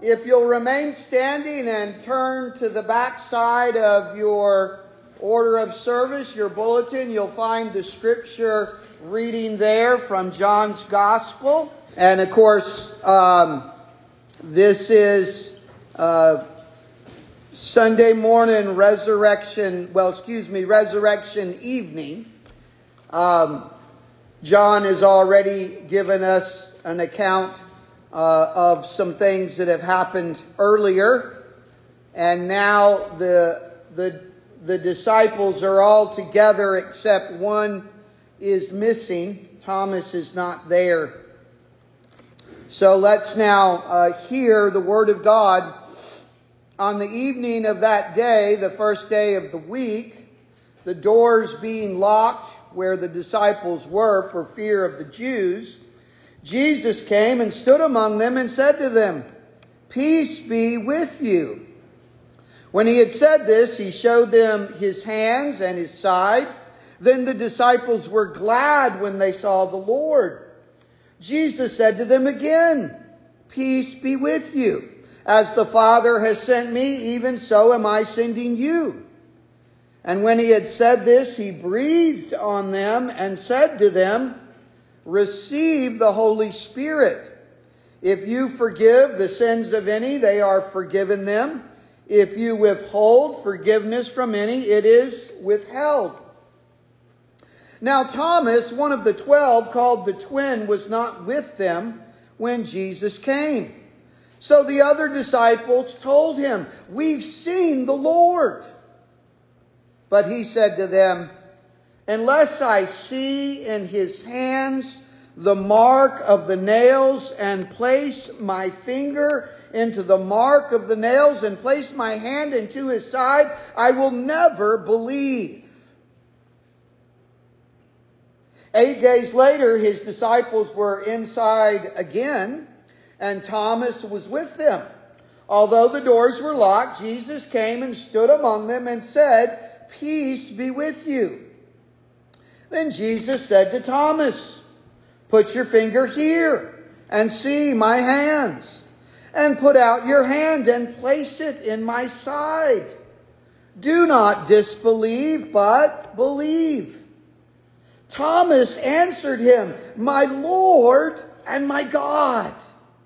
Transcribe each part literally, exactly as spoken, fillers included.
if you'll remain standing and turn to the back side of your order of service, your bulletin, you'll find the scripture reading there from John's Gospel. And of course, um, this is uh, Sunday morning resurrection, well, excuse me, resurrection evening. Um, John has already given us an account uh, of some things that have happened earlier. And now the, the, the disciples are all together except one is missing. Thomas is not there. So let's now uh, hear the word of God. On the evening of that day, the first day of the week, the doors being locked where the disciples were for fear of the Jews, Jesus came and stood among them and said to them, "Peace be with you." When he had said this, he showed them his hands and his side. Then the disciples were glad when they saw the Lord. Jesus said to them again, "Peace be with you. As the Father has sent me, even so am I sending you." And when he had said this, he breathed on them and said to them, "Receive the Holy Spirit. If you forgive the sins of any, they are forgiven them. If you withhold forgiveness from any, it is withheld." Now Thomas, one of the twelve, called the twin, was not with them when Jesus came. So the other disciples told him, "We've seen the Lord." But he said to them, "Unless I see in his hands the mark of the nails, and place my finger into the mark of the nails, and place my hand into his side, I will never believe." Eight days later, his disciples were inside again, and Thomas was with them. Although the doors were locked, Jesus came and stood among them and said, "Peace be with you." Then Jesus said to Thomas, "Put your finger here and see my hands, and put out your hand and place it in my side. Do not disbelieve, but believe." Thomas answered him, "My Lord and my God."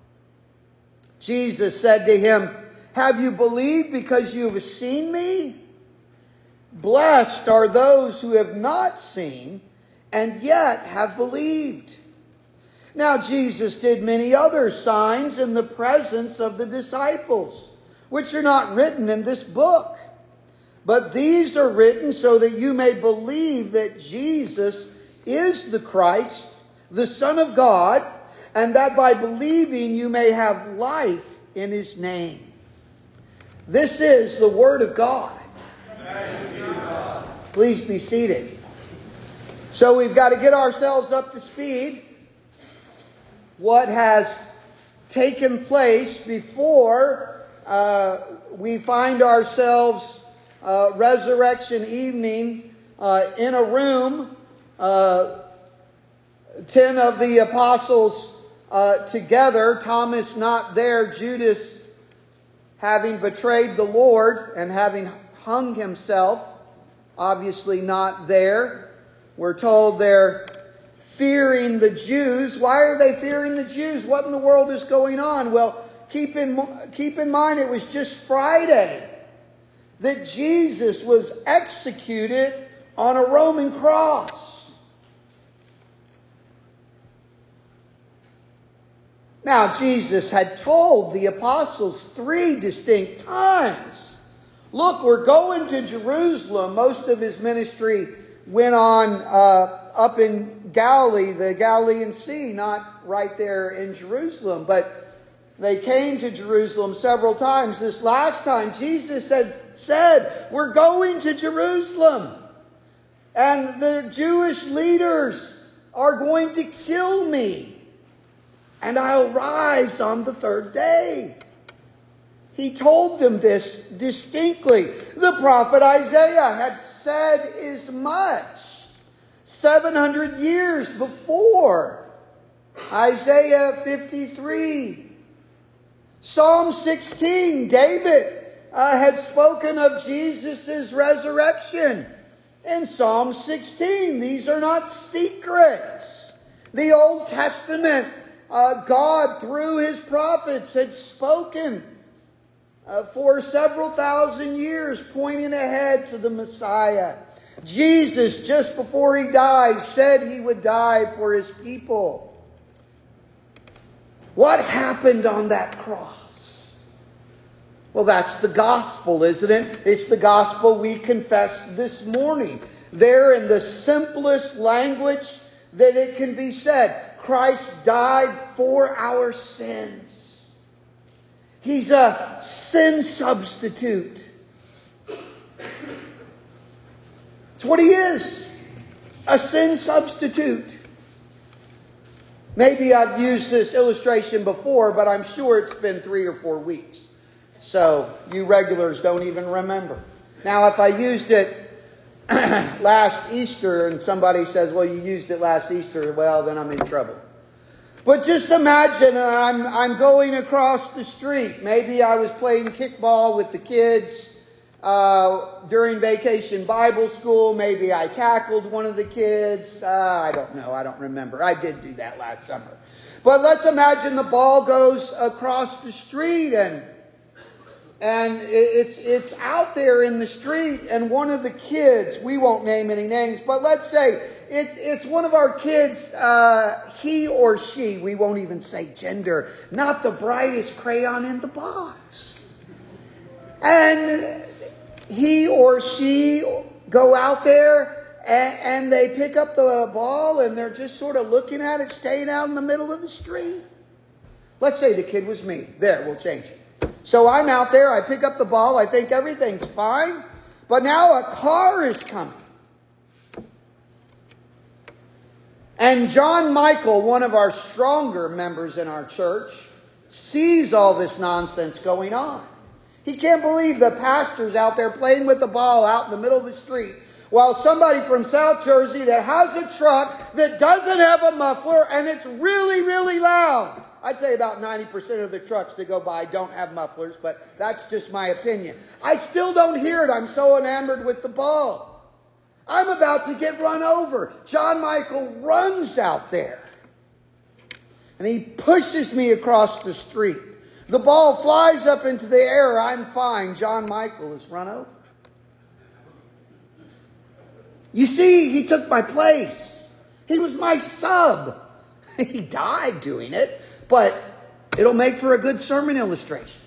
Jesus said to him, "Have you believed because you have seen me? Blessed are those who have not seen and yet have believed." Now Jesus did many other signs in the presence of the disciples, which are not written in this book. But these are written so that you may believe that Jesus is the Christ, the Son of God, and that by believing you may have life in his name. This is the word of God. Thanks be to God. Please be seated. So we've got to get ourselves up to speed. What has taken place before uh, we find ourselves uh, resurrection evening uh, in a room, uh, ten of the apostles uh, together, Thomas not there, Judas having betrayed the Lord and having hung himself, obviously not there. We're told they're fearing the Jews. Why are they fearing the Jews? What in the world is going on? Well, keep in, keep in mind it was just Friday that Jesus was executed on a Roman cross. Now, Jesus had told the apostles three distinct times, "Look, we're going to Jerusalem." Most of his ministry went on uh, up in Galilee, the Galilean Sea, not right there in Jerusalem. But they came to Jerusalem several times. This last time, Jesus had said, "We're going to Jerusalem. And the Jewish leaders are going to kill me. And I'll rise on the third day." He told them this distinctly. The prophet Isaiah had said as much seven hundred years before. Isaiah fifty-three. Psalm sixteen, David uh, had spoken of Jesus' resurrection. In Psalm sixteen, these are not secrets. The Old Testament, uh, God through His prophets had spoken uh, for several thousand years, pointing ahead to the Messiah. Jesus, just before He died, said He would die for His people. What happened on that cross? Well, that's the gospel, isn't it? It's the gospel we confess this morning. There in the simplest language that it can be said, Christ died for our sins. He's a sin substitute. It's what He is. A sin substitute. Maybe I've used this illustration before, but I'm sure it's been three or four weeks. So you regulars don't even remember. Now, if I used it last Easter and somebody says, well, you used it last Easter, well, then I'm in trouble. But just imagine I'm, I'm going across the street. Maybe I was playing kickball with the kids uh, during vacation Bible school. Maybe I tackled one of the kids. Uh, I don't know. I don't remember. I did do that last summer. But let's imagine the ball goes across the street and And it's it's out there in the street, and one of the kids, we won't name any names, but let's say it, it's one of our kids, uh, he or she, we won't even say gender, not the brightest crayon in the box. And he or she go out there, and, and they pick up the ball, and they're just sort of looking at it, staying out in the middle of the street. Let's say the kid was me. There, we'll change it. So I'm out there, I pick up the ball, I think everything's fine, but now a car is coming. And John Michael, one of our stronger members in our church, sees all this nonsense going on. He can't believe the pastor's out there playing with the ball out in the middle of the street, while somebody from South Jersey that has a truck that doesn't have a muffler and it's really, really loud. I'd say about ninety percent of the trucks that go by don't have mufflers, but that's just my opinion. I still don't hear it. I'm so enamored with the ball. I'm about to get run over. John Michael runs out there, and he pushes me across the street. The ball flies up into the air. I'm fine. John Michael is run over. You see, he took my place. He was my sub. He died doing it. But it'll make for a good sermon illustration.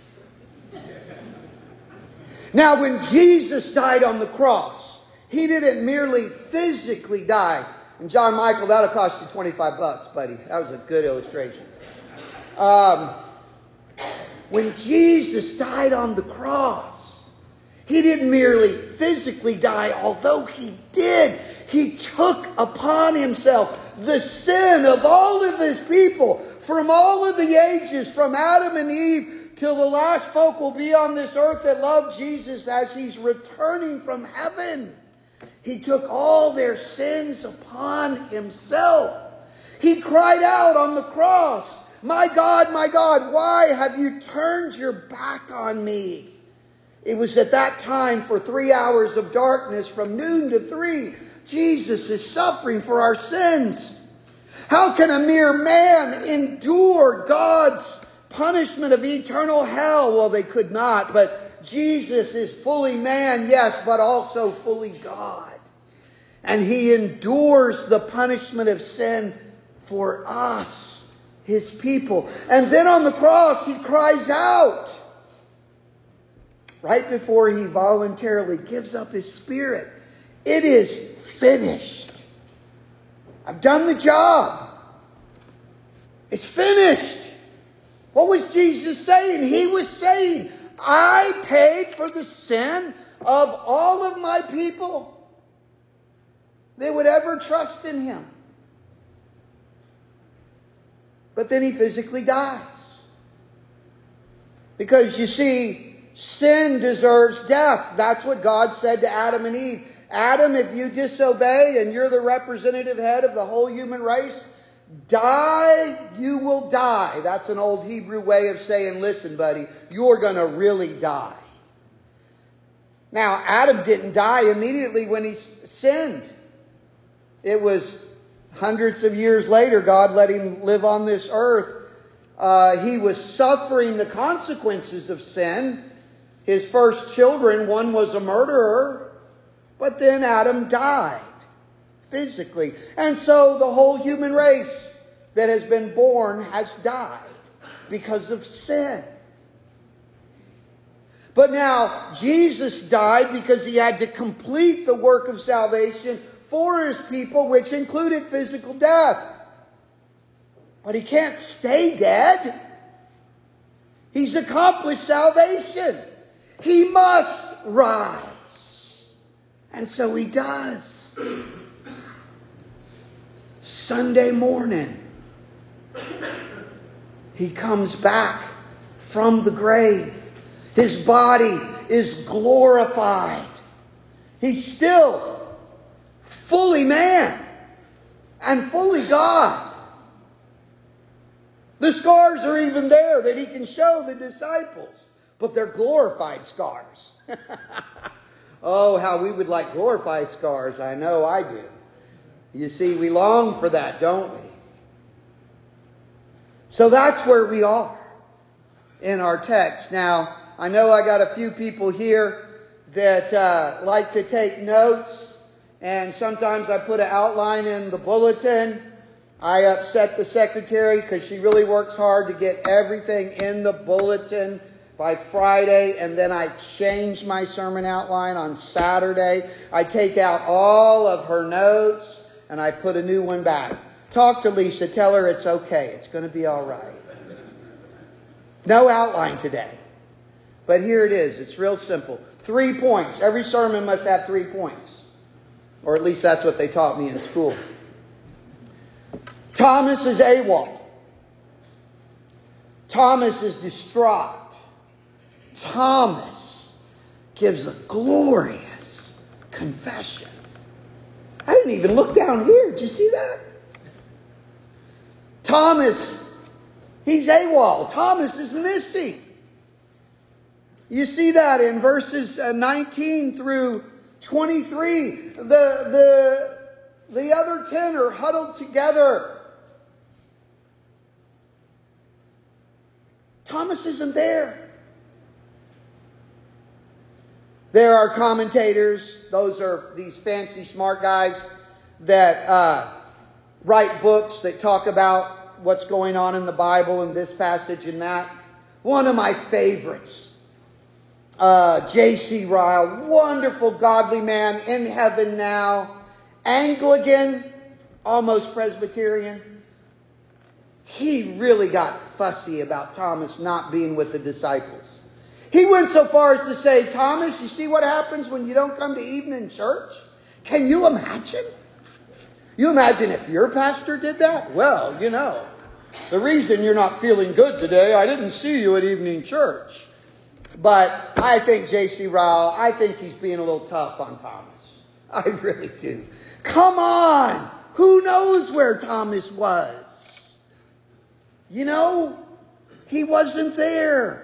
Now, when Jesus died on the cross, He didn't merely physically die. And John Michael, that'll cost you twenty-five bucks, buddy. That was a good illustration. Um, when Jesus died on the cross, He didn't merely physically die, although He did. He took upon Himself the sin of all of His people. From all of the ages, from Adam and Eve, till the last folk will be on this earth that love Jesus as He's returning from heaven. He took all their sins upon Himself. He cried out on the cross, "My God, my God, why have you turned your back on me?" It was at that time, for three hours of darkness, from noon to three, Jesus is suffering for our sins. How can a mere man endure God's punishment of eternal hell? Well, they could not, but Jesus is fully man, yes, but also fully God. And He endures the punishment of sin for us, His people. And then on the cross, He cries out, right before He voluntarily gives up His spirit, "It is finished. I've done the job. It's finished." What was Jesus saying? He was saying, I paid for the sin of all of my people that would ever trust in Him. But then He physically dies. Because you see, sin deserves death. That's what God said to Adam and Eve. Adam, if you disobey and you're the representative head of the whole human race, Die, you will die. That's an old Hebrew way of saying, listen, buddy, you're going to really die. Now, Adam didn't die immediately when he sinned. It was hundreds of years later, God let him live on this earth. Uh, he was suffering the consequences of sin. His first children, one was a murderer, but then Adam died physically. And so the whole human race that has been born has died because of sin. But now Jesus died because he had to complete the work of salvation for his people, which included physical death. But he can't stay dead. He's accomplished salvation. He must rise. And so he does. Sunday morning, he comes back from the grave. His body is glorified. He's still fully man and fully God. The scars are even there that he can show the disciples, but they're glorified scars. Oh, how we would like glorified scars. I know I do. You see, we long for that, don't we? So that's where we are in our text. Now, I know I got a few people here that uh, like to take notes, and sometimes I put an outline in the bulletin. I upset the secretary because she really works hard to get everything in the bulletin by Friday, and then I change my sermon outline on Saturday. I take out all of her notes and I put a new one back. Talk to Lisa. Tell her it's okay. It's going to be all right. No outline today. But here it is. It's real simple. Three points. Every sermon must have three points. Or at least that's what they taught me in school. Thomas is AWOL. Thomas is distraught. Thomas gives a glorious confession. I didn't even look down here. Did you see that? Thomas, he's AWOL. Thomas is missing. You see that in verses nineteen through twenty-three. The, the, the other ten are huddled together. Thomas isn't there. There are commentators, those are these fancy smart guys that uh, write books that talk about what's going on in the Bible and this passage and that. One of my favorites, uh, J C Ryle, wonderful godly man in heaven now, Anglican, almost Presbyterian. He really got fussy about Thomas not being with the disciples. He went so far as to say, Thomas, you see what happens when you don't come to evening church? Can you imagine? You imagine if your pastor did that? Well, you know, the reason you're not feeling good today, I didn't see you at evening church. But I think J C Ryle, I think he's being a little tough on Thomas. I really do. Come on! Who knows where Thomas was? You know, he wasn't there.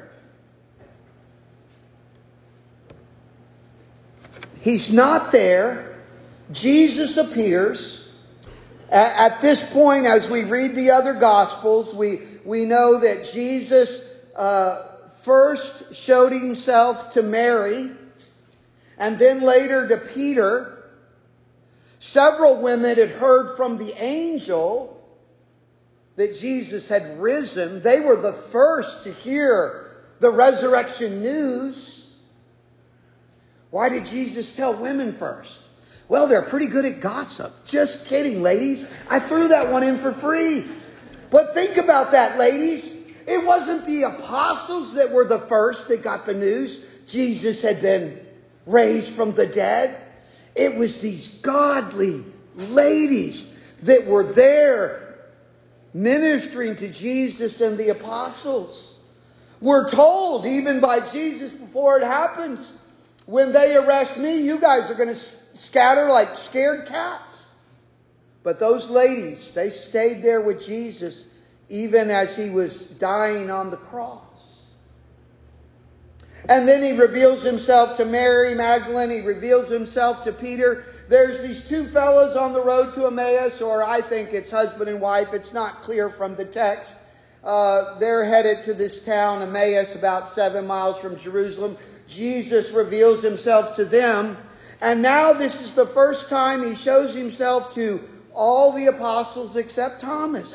He's not there. Jesus appears. At this point, as we read the other Gospels, we, we know that Jesus uh, first showed himself to Mary, and then later to Peter. Several women had heard from the angel that Jesus had risen. They were the first to hear the resurrection news. Why did Jesus tell women first? Well, they're pretty good at gossip. Just kidding, ladies. I threw that one in for free. But think about that, ladies. It wasn't the apostles that were the first that got the news Jesus had been raised from the dead. It was these godly ladies that were there ministering to Jesus and the apostles. We're told, even by Jesus before it happens, when they arrest me, you guys are going to scatter like scared cats. But those ladies, they stayed there with Jesus even as he was dying on the cross. And then he reveals himself to Mary Magdalene. He reveals himself to Peter. There's these two fellows on the road to Emmaus, or I think it's husband and wife. It's not clear from the text. Uh, they're headed to this town, Emmaus, about seven miles from Jerusalem. Jesus reveals himself to them. And now this is the first time he shows himself to all the apostles except Thomas.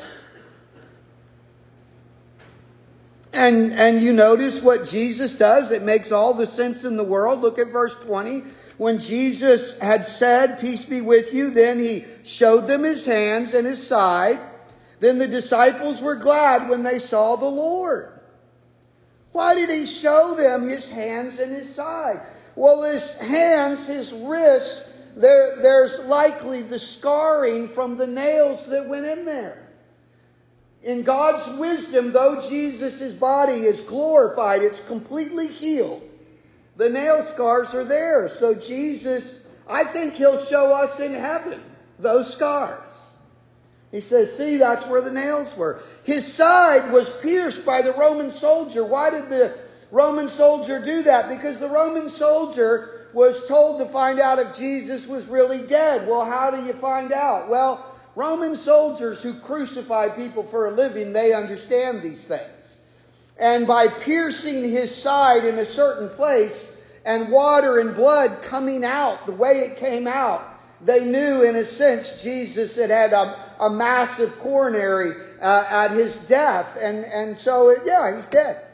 And, and you notice what Jesus does. It makes all the sense in the world. Look at verse twenty. When Jesus had said, "Peace be with you," then he showed them his hands and his side. Then the disciples were glad when they saw the Lord. Why did he show them his hands and his side? Well, his hands, his wrists, there, there's likely the scarring from the nails that went in there. In God's wisdom, though Jesus' body is glorified, it's completely healed. The nail scars are there. So Jesus, I think he'll show us in heaven those scars. He says, see, that's where the nails were. His side was pierced by the Roman soldier. Why did the Roman soldier do that? Because the Roman soldier was told to find out if Jesus was really dead. Well, how do you find out? Well, Roman soldiers who crucify people for a living, they understand these things. And by piercing his side in a certain place and water and blood coming out the way it came out, they knew in a sense Jesus had had a, a massive coronary uh, at his death. And, and so, it, yeah, he's dead.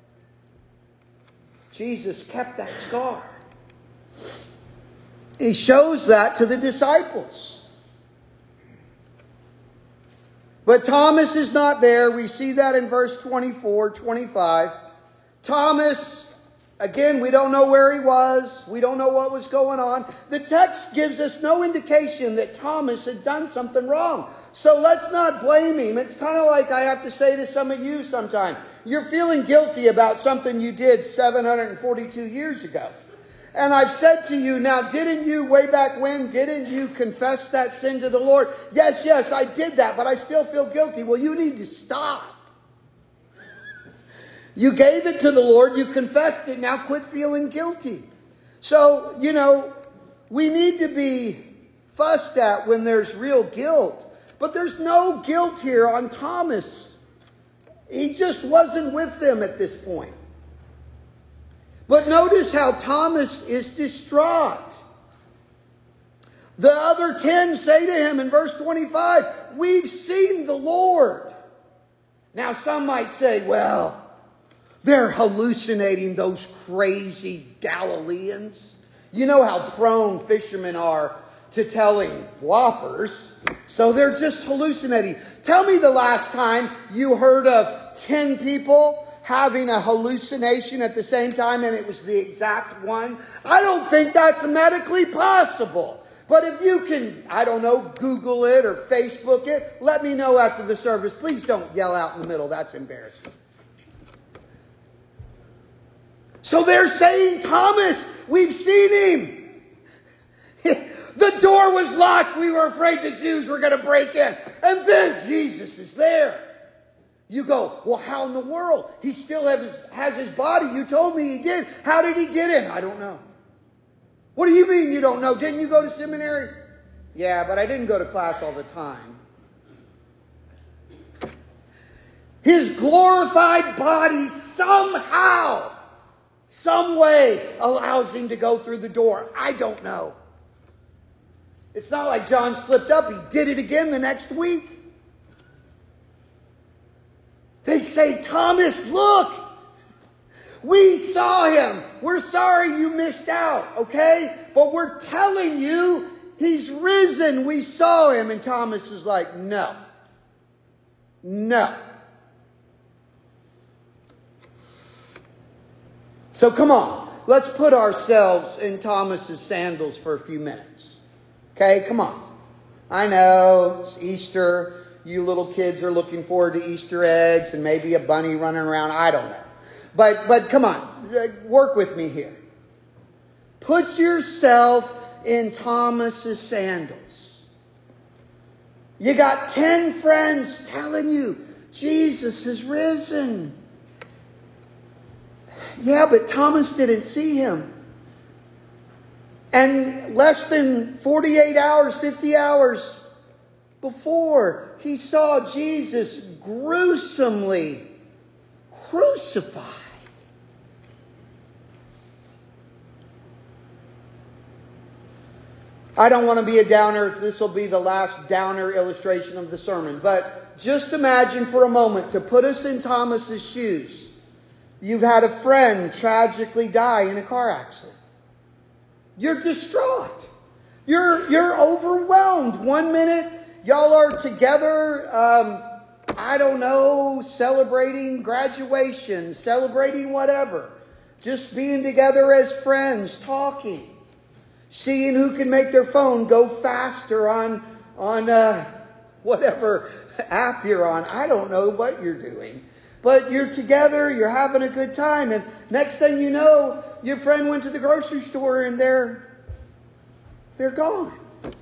Jesus kept that scar. He shows that to the disciples. But Thomas is not there. We see that in verse twenty-four, twenty-five. Thomas, again, we don't know where he was. We don't know what was going on. The text gives us no indication that Thomas had done something wrong. So let's not blame him. It's kind of like I have to say to some of you sometime. You're feeling guilty about something you did seven hundred forty-two years ago. And I've said to you, now, didn't you, way back when, didn't you confess that sin to the Lord? Yes, yes, I did that, but I still feel guilty. Well, you need to stop. You gave it to the Lord, you confessed it, now quit feeling guilty. So, you know, we need to be fussed at when there's real guilt. But there's no guilt here on Thomas. He just wasn't with them at this point. But notice how Thomas is distraught. The other ten say to him in verse twenty-five, "We've seen the Lord." Now some might say, well, they're hallucinating, those crazy Galileans. You know how prone fishermen are to telling whoppers. So they're just hallucinating. Tell me the last time you heard of ten people having a hallucination at the same time and it was the exact one. I don't think that's medically possible. But if you can, I don't know, Google it or Facebook it, let me know after the service. Please don't yell out in the middle. That's embarrassing. So they're saying, Thomas, we've seen him. The door was locked. We were afraid the Jews were going to break in. And then Jesus is there. You go, well, how in the world? He still has his, has his body. You told me he did. How did he get in? I don't know. What do you mean you don't know? Didn't you go to seminary? Yeah, but I didn't go to class all the time. His glorified body somehow, some way allows him to go through the door. I don't know. It's not like John slipped up. He did it again the next week. They say, Thomas, look, we saw him. We're sorry you missed out, okay? But we're telling you, he's risen. We saw him. And Thomas is like, no. No. So come on. Let's put ourselves in Thomas's sandals for a few minutes. Okay, come on. I know it's Easter. You little kids are looking forward to Easter eggs and maybe a bunny running around. I don't know. But but come on. Work with me here. Put yourself in Thomas's sandals. You got ten friends telling you Jesus is risen. Yeah, but Thomas didn't see him. And less than forty-eight hours, fifty hours before, he saw Jesus gruesomely crucified. I don't want to be a downer. This will be the last downer illustration of the sermon. But just imagine for a moment, to put us in Thomas's shoes. You've had a friend tragically die in a car accident. You're distraught. You're, you're overwhelmed. One minute, y'all are together, um, I don't know, celebrating graduation, celebrating whatever. Just being together as friends, talking. Seeing who can make their phone go faster on, on uh, whatever app you're on. I don't know what you're doing. But you're together, you're having a good time. And next thing you know, your friend went to the grocery store and they're, they're gone.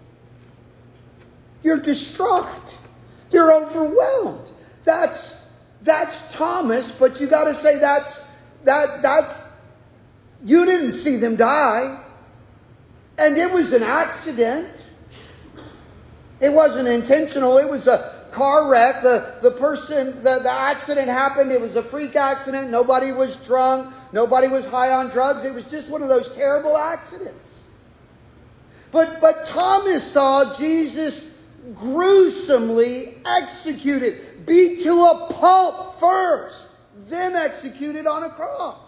You're distraught. You're overwhelmed. That's, that's Thomas, but you got to say that's, that, that's, you didn't see them die. And it was an accident. It wasn't intentional. It was a car wreck. The, the person, the, the accident happened. It was a freak accident. Nobody was drunk. Nobody was high on drugs. It was just one of those terrible accidents. But, but Thomas saw Jesus gruesomely executed, beat to a pulp first, then executed on a cross.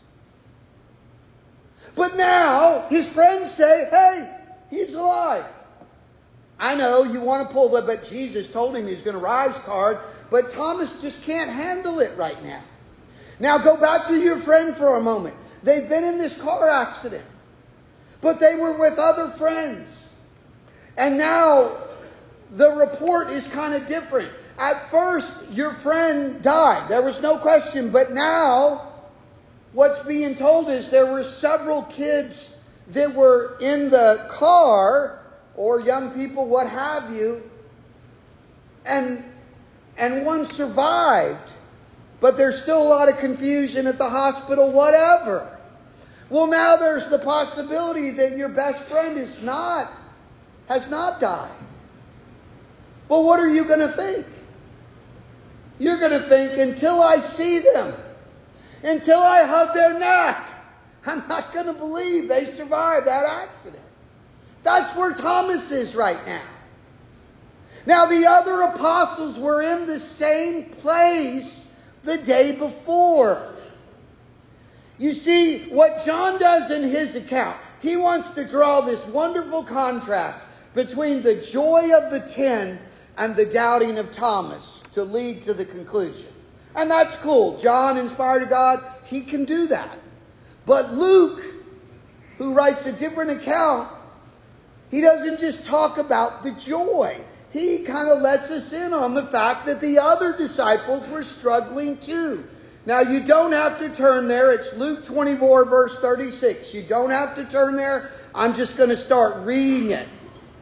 But now, his friends say, hey, he's alive. I know you want to pull the, but Jesus told him he's going to rise card, but Thomas just can't handle it right now. Now go back to your friend for a moment. They've been in this car accident, but they were with other friends. And now the report is kind of different. At first, your friend died. There was no question, but now what's being told is there were several kids that were in the car, or young people, what have you, and, and one survived. But there's still a lot of confusion at the hospital, whatever. Well, now there's the possibility that your best friend is not, has not died. Well, what are you going to think? You're going to think, until I see them, until I hug their neck, I'm not going to believe they survived that accident. That's where Thomas is right now. Now, the other apostles were in the same place the day before. You see, what John does in his account, he wants to draw this wonderful contrast between the joy of the ten and the doubting of Thomas to lead to the conclusion. And that's cool. John, inspired of God, he can do that. But Luke, who writes a different account, he doesn't just talk about the joy. He kind of lets us in on the fact that the other disciples were struggling too. Now, you don't have to turn there. It's Luke twenty-four, verse thirty-six. You don't have to turn there. I'm just going to start reading it.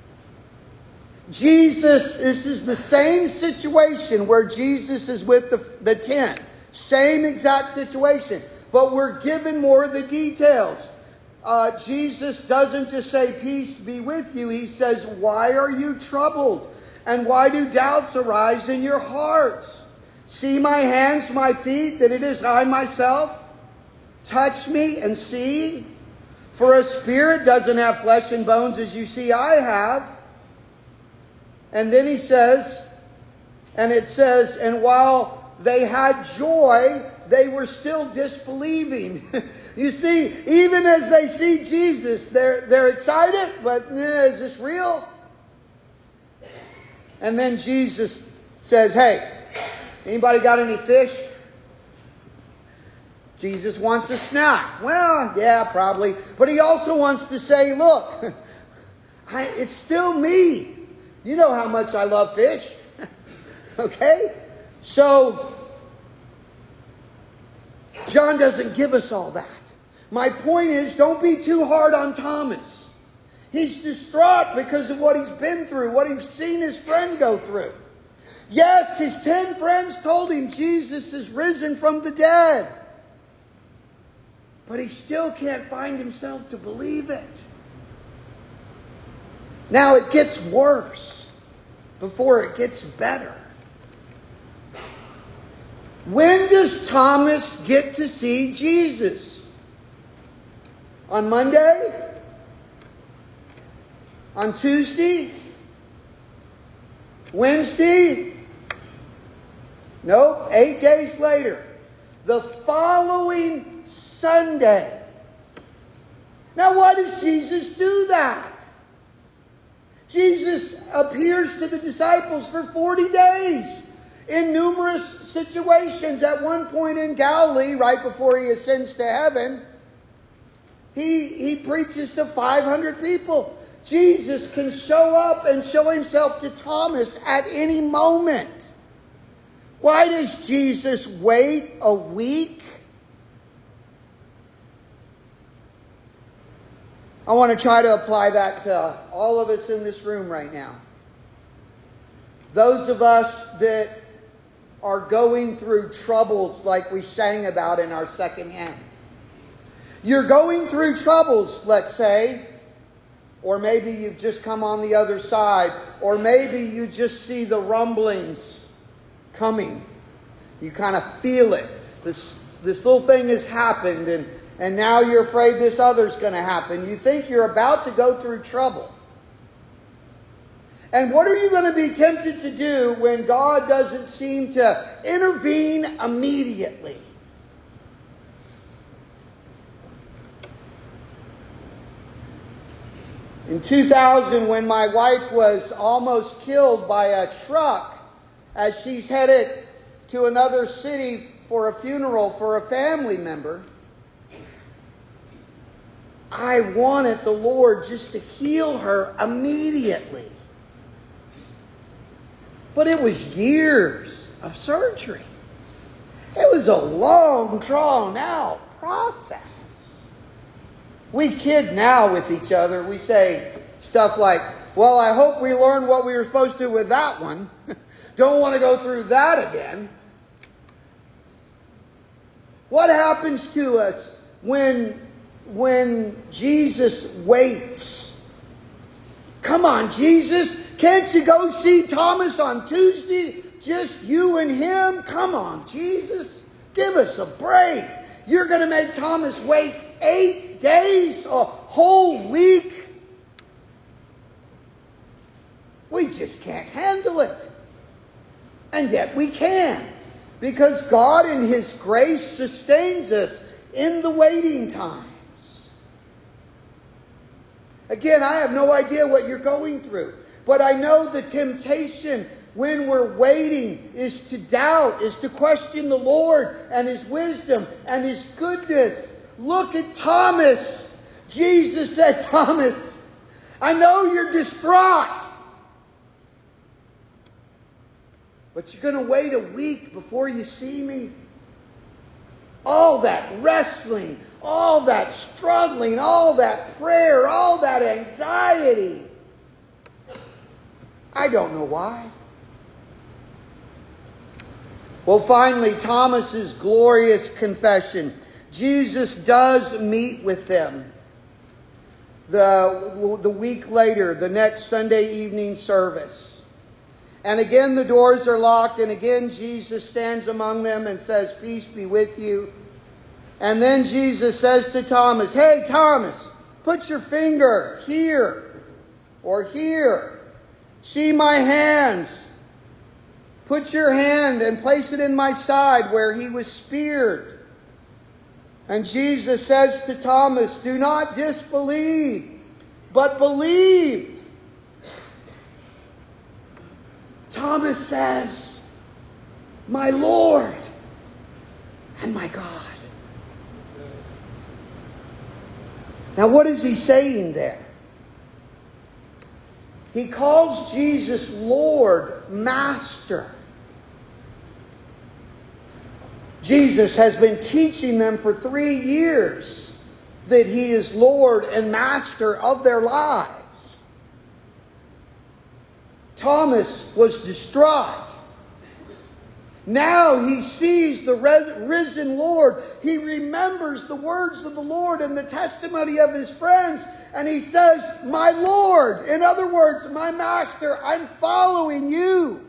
Jesus, this is the same situation where Jesus is with the, the ten. Same exact situation. But we're given more of the details. Uh, Jesus doesn't just say, peace be with you. He says, why are you troubled? And why do doubts arise in your hearts? See my hands, my feet, that it is I myself? Touch me and see. For a spirit doesn't have flesh and bones as you see I have. And then he says, and it says, and while they had joy, they were still disbelieving. You see, even as they see Jesus, they're, they're excited, but eh, is this real? And then Jesus says, hey, anybody got any fish? Jesus wants a snack. Well, yeah, probably. But he also wants to say, look, I, it's still me. You know how much I love fish. Okay? So, John doesn't give us all that. My point is, don't be too hard on Thomas. He's distraught because of what he's been through, what he's seen his friend go through. Yes, his ten friends told him Jesus is risen from the dead. But he still can't find himself to believe it. Now it gets worse before it gets better. When does Thomas get to see Jesus? On Monday? On Tuesday? Wednesday? Nope, eight days later. The following Sunday. Now why does Jesus do that? Jesus appears to the disciples for forty days in numerous situations. At one point in Galilee, right before he ascends to heaven, he, he preaches to five hundred people. Jesus can show up and show himself to Thomas at any moment. Why does Jesus wait a week? I want to try to apply that to all of us in this room right now. Those of us that are going through troubles like we sang about in our second hymn. You're going through troubles, let's say, or maybe you've just come on the other side, or maybe you just see the rumblings coming. You kind of feel it. This, this little thing has happened, and And now you're afraid this other's going to happen. You think you're about to go through trouble. And what are you going to be tempted to do when God doesn't seem to intervene immediately? In two thousand, when my wife was almost killed by a truck as she's headed to another city for a funeral for a family member, I wanted the Lord just to heal her immediately. But it was years of surgery. It was a long, drawn out process. We kid now with each other. We say stuff like, well, I hope we learned what we were supposed to with that one. Don't want to go through that again. What happens to us when When Jesus waits? Come on, Jesus. Can't you go see Thomas on Tuesday? Just you and him? Come on, Jesus. Give us a break. You're going to make Thomas wait eight days, a whole week? We just can't handle it. And yet we can. Because God in His grace sustains us in the waiting time. Again, I have no idea what you're going through. But I know the temptation when we're waiting is to doubt, is to question the Lord and His wisdom and His goodness. Look at Thomas. Jesus said, Thomas, I know you're distraught. But you're going to wait a week before you see me. All that wrestling, all that struggling, all that prayer, all that anxiety. I don't know why. Well, finally, Thomas's glorious confession. Jesus does meet with them. The, the week later, the next Sunday evening service. And again the doors are locked, and again Jesus stands among them and says, peace be with you. And then Jesus says to Thomas, hey Thomas, put your finger here or here. See my hands. Put your hand and place it in my side where he was speared. And Jesus says to Thomas, do not disbelieve, but believe. Thomas says, my Lord and my God. Now what is he saying there? He calls Jesus Lord, Master. Jesus has been teaching them for three years that He is Lord and Master of their lives. Thomas was distraught. Now he sees the risen Lord. He remembers the words of the Lord and the testimony of his friends. And he says, my Lord. In other words, my Master, I'm following you.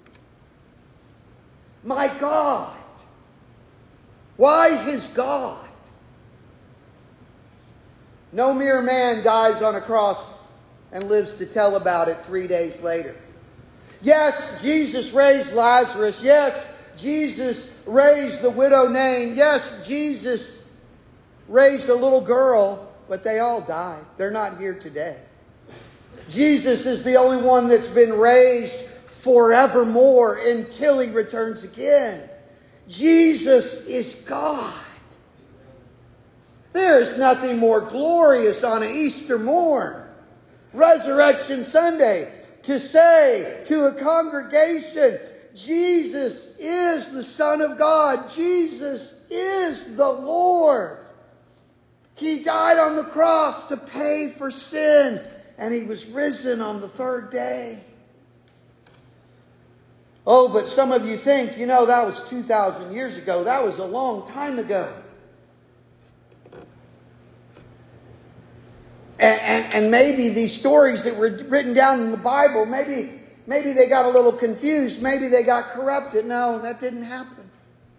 My God. Why his God? No mere man dies on a cross and lives to tell about it three days later. Yes, Jesus raised Lazarus. Yes, Jesus raised the widow Nain. Yes, Jesus raised a little girl, but they all died. They're not here today. Jesus is the only one that's been raised forevermore until he returns again. Jesus is God. There is nothing more glorious on an Easter morn, Resurrection Sunday, to say to a congregation, Jesus is the Son of God. Jesus is the Lord. He died on the cross to pay for sin, and he was risen on the third day. Oh, but some of you think, you know, that was two thousand years ago. That was a long time ago. And, and, and maybe these stories that were written down in the Bible, maybe, maybe they got a little confused. Maybe they got corrupted. No, that didn't happen.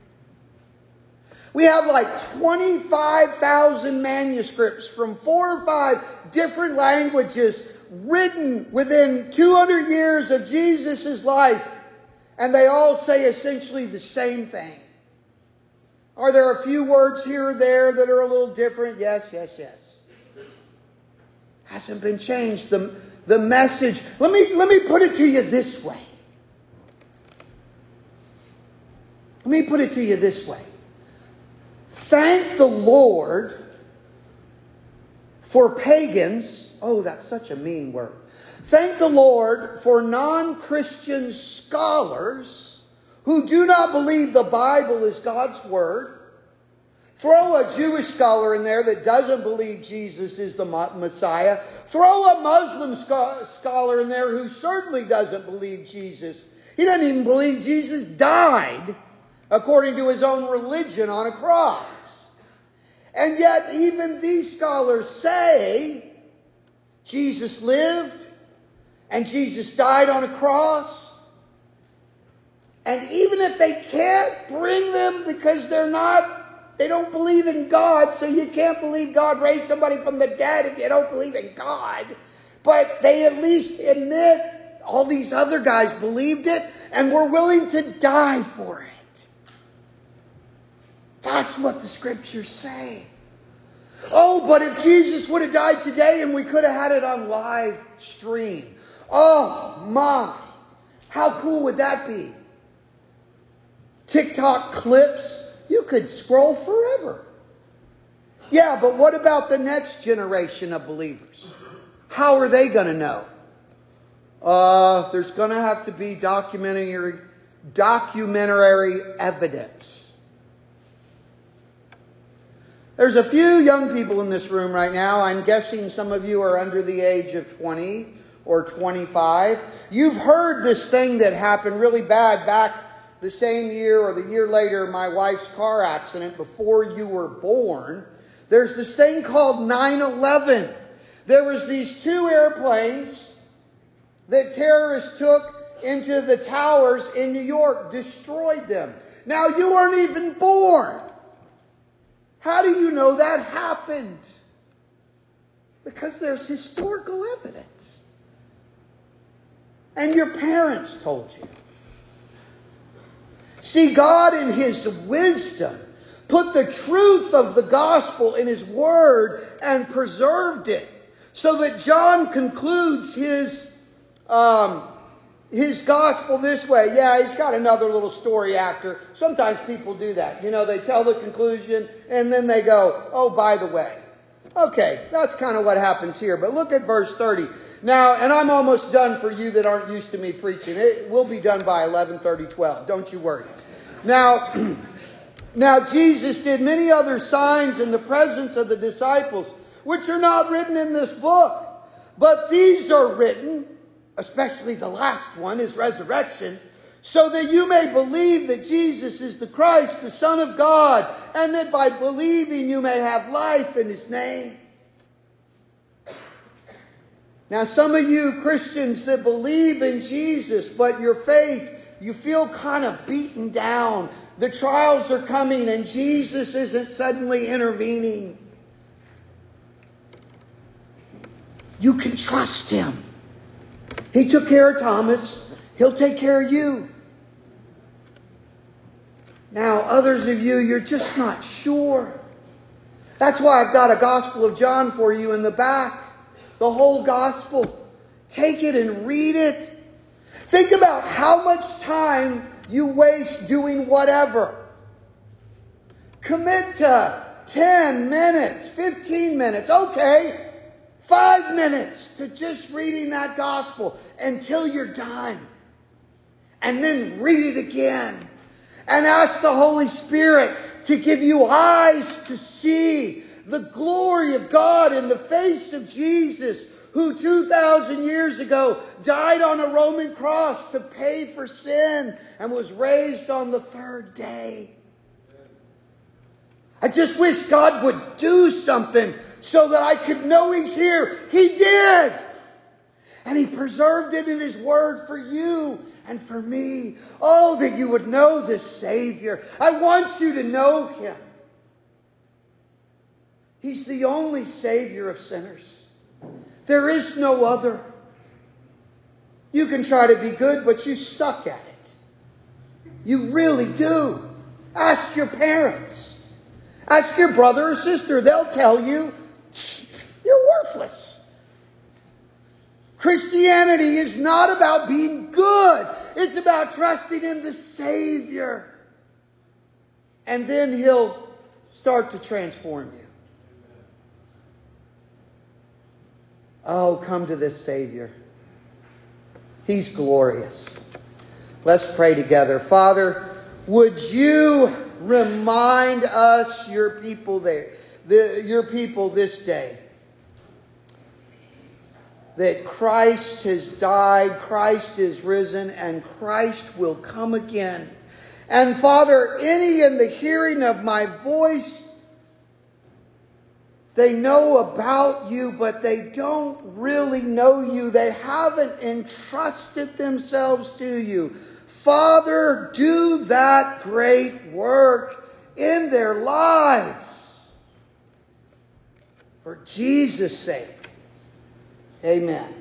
We have like twenty-five thousand manuscripts from four or five different languages written within two hundred years of Jesus' life. And they all say essentially the same thing. Are there a few words here or there that are a little different? Yes, yes, yes. Hasn't been changed. The, the message, let me, let me put it to you this way. Let me put it to you this way. Thank the Lord for pagans. Oh, that's such a mean word. Thank the Lord for non-Christian scholars who do not believe the Bible is God's Word. Throw a Jewish scholar in there that doesn't believe Jesus is the Messiah. Throw a Muslim scholar in there who certainly doesn't believe Jesus. He doesn't even believe Jesus died according to his own religion on a cross. And yet even these scholars say Jesus lived and Jesus died on a cross. And even if they can't bring them because they're not They don't believe in God, so you can't believe God raised somebody from the dead if you don't believe in God. But they at least admit all these other guys believed it and were willing to die for it. That's what the scriptures say. Oh, but if Jesus would have died today and we could have had it on live stream. Oh, my. How cool would that be? TikTok clips. You could scroll forever. Yeah, but what about the next generation of believers? How are they going to know? Uh, there's going to have to be documentary, documentary evidence. There's a few young people in this room right now. I'm guessing some of you are under the age of twenty or twenty-five. You've heard this thing that happened really bad back the same year or the year later, my wife's car accident before you were born. There's this thing called nine eleven. There was these two airplanes that terrorists took into the towers in New York, destroyed them. Now, you weren't even born. How do you know that happened? Because there's historical evidence. And your parents told you. See, God in His wisdom put the truth of the gospel in His Word and preserved it. So that John concludes his, um, his gospel this way. Yeah, he's got another little story after. Sometimes people do that. You know, they tell the conclusion and then they go, oh, by the way. Okay, that's kind of what happens here. But look at verse thirty. Now, and I'm almost done for you that aren't used to me preaching. It will be done by eleven thirty, twelve. Don't you worry. Now, now Jesus did many other signs in the presence of the disciples, which are not written in this book. But these are written especially the last one, His resurrection, so that you may believe that Jesus is the Christ, the Son of God, and that by believing you may have life in His name. Now, some of you Christians that believe in Jesus, but your faith, you feel kind of beaten down. The trials are coming and Jesus isn't suddenly intervening. You can trust Him. He took care of Thomas. He'll take care of you. Now, others of you, you're just not sure. That's why I've got a Gospel of John for you in the back. The whole Gospel. Take it and read it. Think about how much time you waste doing whatever. Commit to ten minutes, fifteen minutes, okay, five minutes to just reading that Gospel until you're done. And then read it again. And ask the Holy Spirit to give you eyes to see the glory of God in the face of Jesus, who two thousand years ago died on a Roman cross to pay for sin and was raised on the third day. I just wish God would do something so that I could know He's here. He did. And He preserved it in His Word for you and for me. Oh, that you would know this Savior. I want you to know Him. He's the only Savior of sinners. There is no other. You can try to be good, but you suck at it. You really do. Ask your parents. Ask your brother or sister. They'll tell you you're worthless. Christianity is not about being good. It's about trusting in the Savior. And then He'll start to transform you. Oh, come to this Savior. He's glorious. Let's pray together. Father, would you remind us, your people there, the, your people this day, that Christ has died, Christ is risen, and Christ will come again. And Father, any in the hearing of my voice, they know about you, but they don't really know you. They haven't entrusted themselves to you. Father, do that great work in their lives. For Jesus' sake. Amen.